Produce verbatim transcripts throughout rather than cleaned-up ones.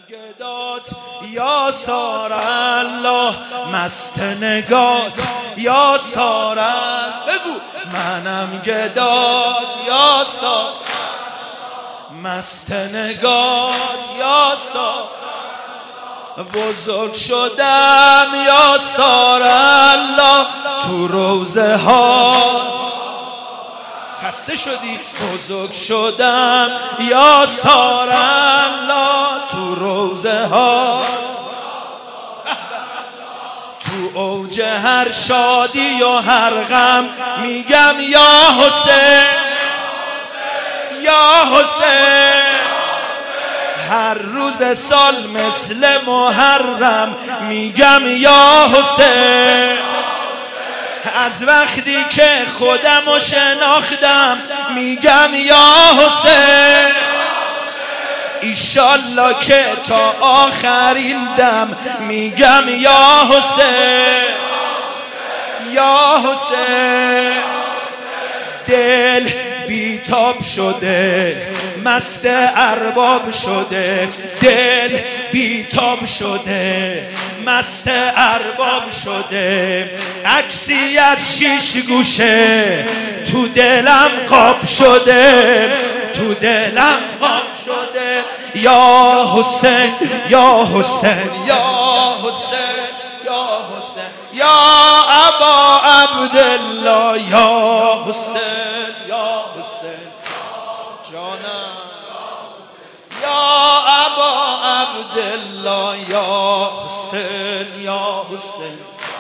گدات یا سار الله، مست نگات یا سارن. بگو منم گدات یا سار، مست نگات یا سار. بزرگ شدم یا سار الله تو روزه ها. خسته شدی؟ بزرگ شدم یا سار الله تو روزه ها. تو اوج هر شادی و هر غم میگم یا حسین یا حسین. هر روز سال مثل محرم میگم یا حسین. از وقتی که خودمو شناختم میگم یا حسین. ایشالله که تا آخرین دم میگم یا حسین یا حسین. دل بیتاب شده مست ارباب شده، دل بیتاب شده مست ارباب شده. عکسی از شیش گوشه تو دلم قاب شده، تو دلم قاب شده. یا حسین یا حسین یا حسین یا حسین یا ابا عبدالله یا حسین یا حسین جانم یا ابا عبدالله یا حسین یا حسین.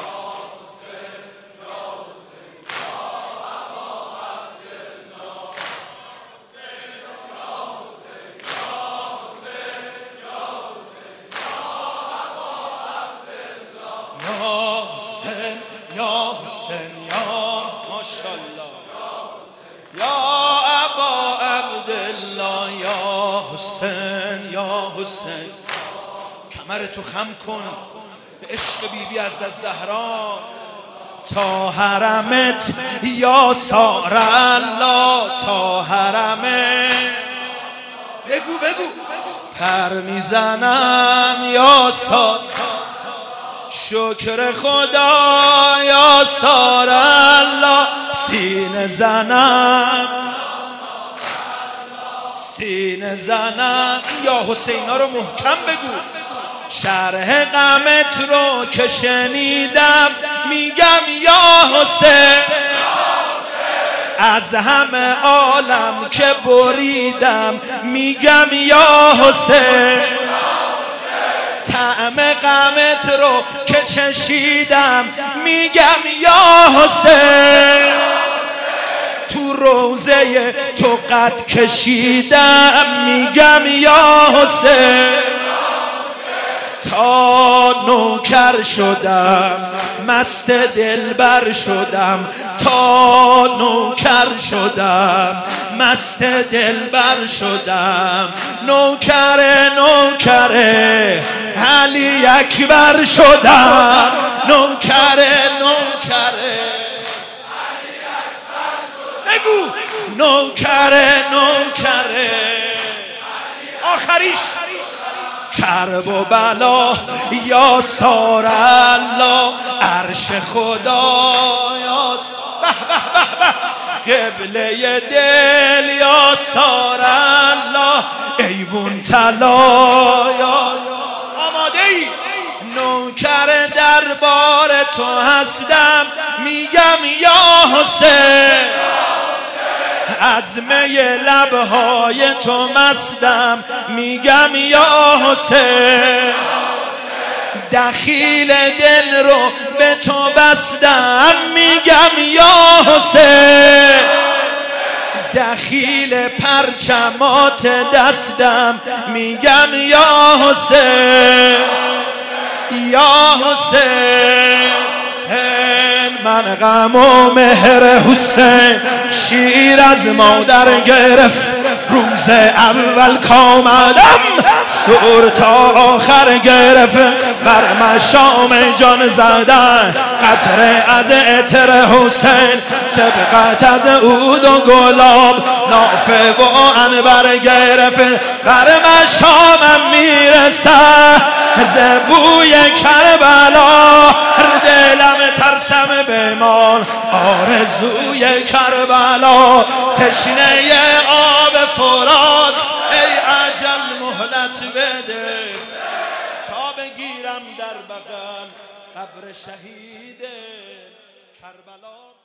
یا حسین یا ماشاءالله یا ابا عبدالله یا حسین یا حسین. کمرتو خم کن به عشق بیبی از زهرا تا حرمت یا سار الله تا حرمت. بگو بگو پر میزنم یا سار، شکر خدا یا سار الله. سینه زنم سینه زنم یا حسینا رو محکم بگو. شرح غمت رو که شنیدم میگم یا حسین. از همه عالم که بریدم میگم یا حسین. طعم غمت رو که چشیدم میگم یا حسین. تو روزه تو قد کشیدم میگم یا حسین. تا نوکر شدم مست دلبر شدم، تا نوکر شدم مست دلبر شدم. نوکر نوکر علی اکبر شدم، نوکر نوکر علی اکبر شدم. بگو نوکر نوکر آخریش کرب و بلا یا سار الله. عرش خدا یا قبله دل یا سار الله. ایوون طلا یا آماده ای؟ نوکر دربار تو هستم میگم یا حسین. از می لبهای تو مستم میگم یا حسین. دخیل دل رو به تو بستم میگم یا حسین. دخیل پرچمات دستم میگم یا حسین یا حسین. من غم و مهر حسین شیر از مادر گرفت. روز اول کامدم سور تا آخر گرفت. بر مشام جان زدن قطره از عطر حسین. سبقت از عود و گلاب نافه و عنبر گرفت. بر مشامم میره سه بوی کربلا، دلم ترسم بمان آرزوی کربلا. تشنه آب فرات ای اجل مهلت بده، تا بگیرم در بغل قبر شهید کربلا.